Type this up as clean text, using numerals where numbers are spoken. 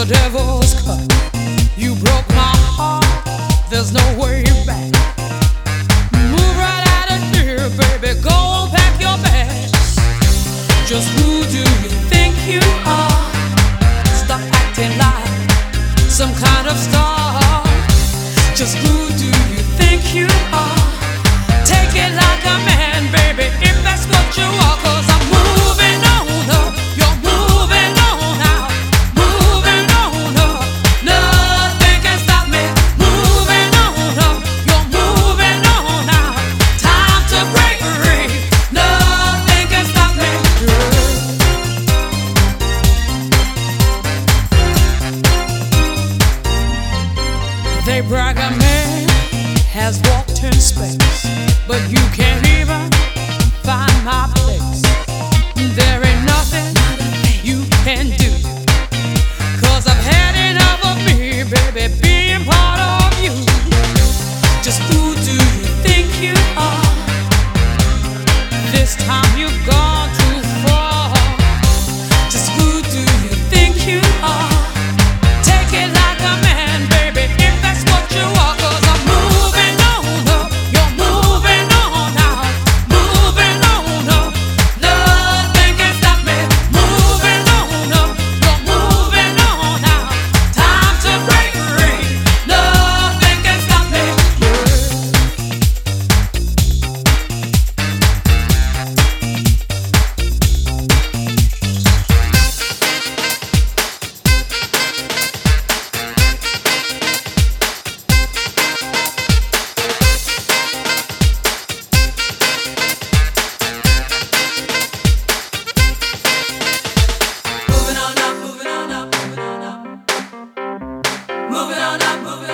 devil's cut. You broke my heart, there's no way back. Move right out of here, baby, go pack your bags. Just who do you think you are? Stop acting like some kind of star. Just who do you think you are? Take it like a man, baby, if that's what you are. 'Cause I'm moving on up, you're moving on out, moving on up, nothing can stop me. Moving on up, you're moving on out, time to break free, nothing can stop me. They brag a man has walked in space, but you can't even find my place. There ain't nothing you can do, 'cause I've had enough of me, baby, being part of you. Just who do you think you are? This time you've gone too far. Just who do you think you are? Take it like a man, baby, if that's what you are. 'Cause I'm moving on up, you're moving on out, moving on up, nothing can stop me. Moving on up, you're moving on out, time to break free, nothing can stop me. Moving on up, moving on up, moving on up, moving on up, moving